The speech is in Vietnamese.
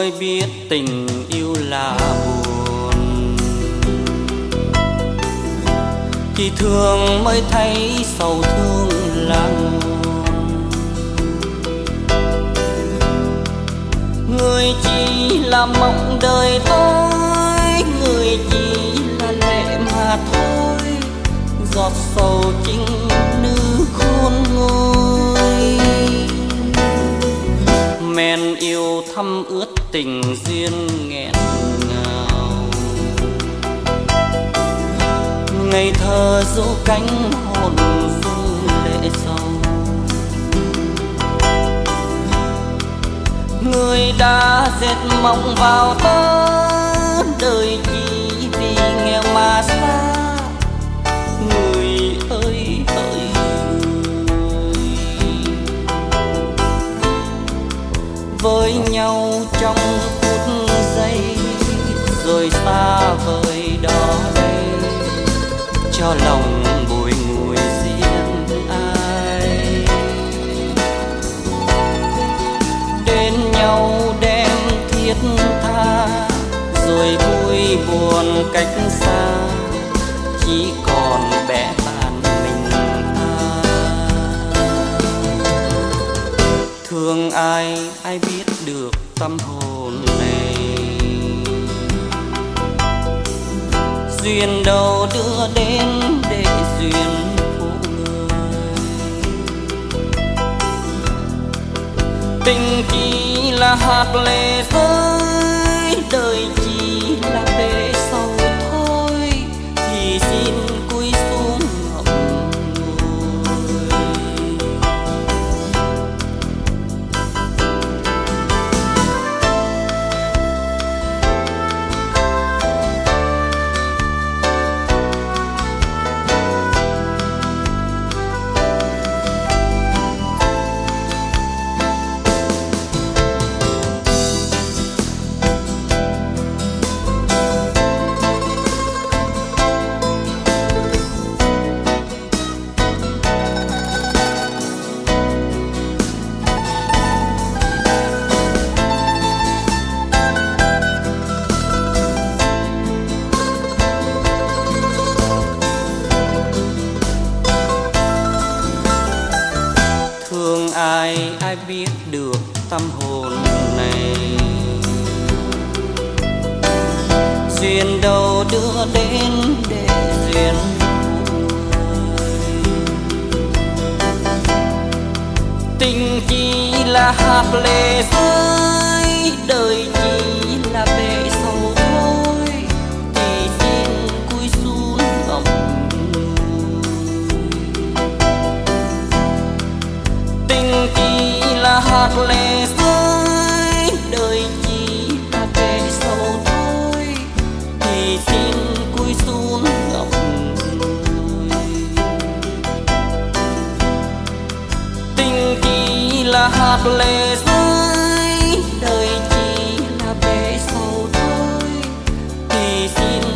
tôi biết tình yêu là buồn, chỉ thương mới thấy sầu thương là nguồn. Người chỉ là mộng đời tôi, người chỉ là lệ mà thôi, giọt sầu chính nữ khôn nguôi. Men yêu thăm ướt tình duyên nghẹn ngào, ngây thơ dỗ cánh hồn rung lệ sầu. Người đã dệt mộng vào tớ, đời chỉ vì nghèo mà xa. Người ơi ơi người, với nhau trong phút giây rồi xa vời đó đây, cho lòng bùi ngùi riêng ai. Đến nhau đem thiết tha, rồi vui buồn cách xa, chỉ còn bé bàng mình ta. Thương ai ai biết được tâm hồn này, duyên đâu đưa đến để duyên phụ người. Tình chỉ là hạt lệ rơi, đời chỉ là bể sầu thôi, thì xin cúi xuống ngậm ngùi. Ai ai biết được tâm hồn này, duyên đâu đưa đến để duyên phụ người. Tình chỉ là hạt lệ rơi, đời chỉ là bể sầu thôi, thì xin cúi xuống ngậm ngùi. Tình chỉ là hạt lệ rơi, đời chỉ là bể sầu thôi, thì xin cúi xuống ngậm ngùi. Tình chỉ là hạt lệ rơi, đời chỉ là bể sầu thôi, thì xin